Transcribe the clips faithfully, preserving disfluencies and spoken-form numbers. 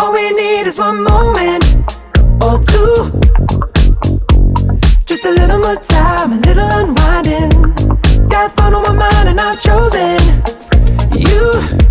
All we need is one moment or two, just a little more time, a little unwinding. Got fun on my mind and I've chosen you,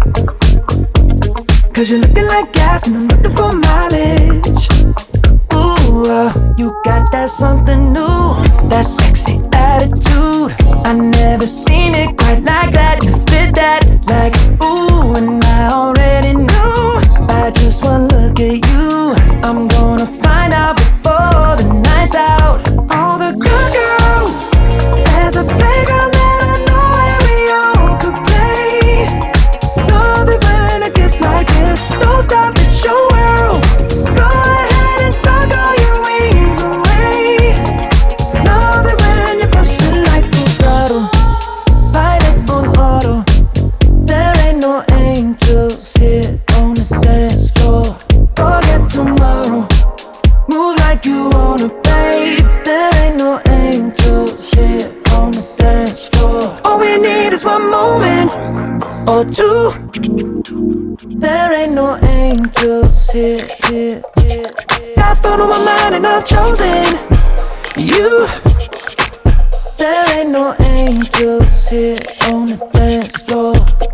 cause you're looking like gas and I'm looking for mileage. Ooh, uh, you got that something new, that sexy attitude. I never seen it quite like that. You fit that like ooh, and I already knew by just one look at you. I'm gonna find out before the night's out. All the good girls, there's a playground that I know where we all could play. Love it when it gets like this. Don't stop, it's your world. Go ahead and tuck all your wings away. Love it when you push it like a throttle, pilot on auto. There ain't no angels here on the dance floor. Forget tomorrow, move like you wanna play. There ain't no angels here on the dance floor. All we need is one moment or two. There ain't no angels here, here, here, here. Got fun on my mind and I've chosen you. There ain't no angels here on the dance floor.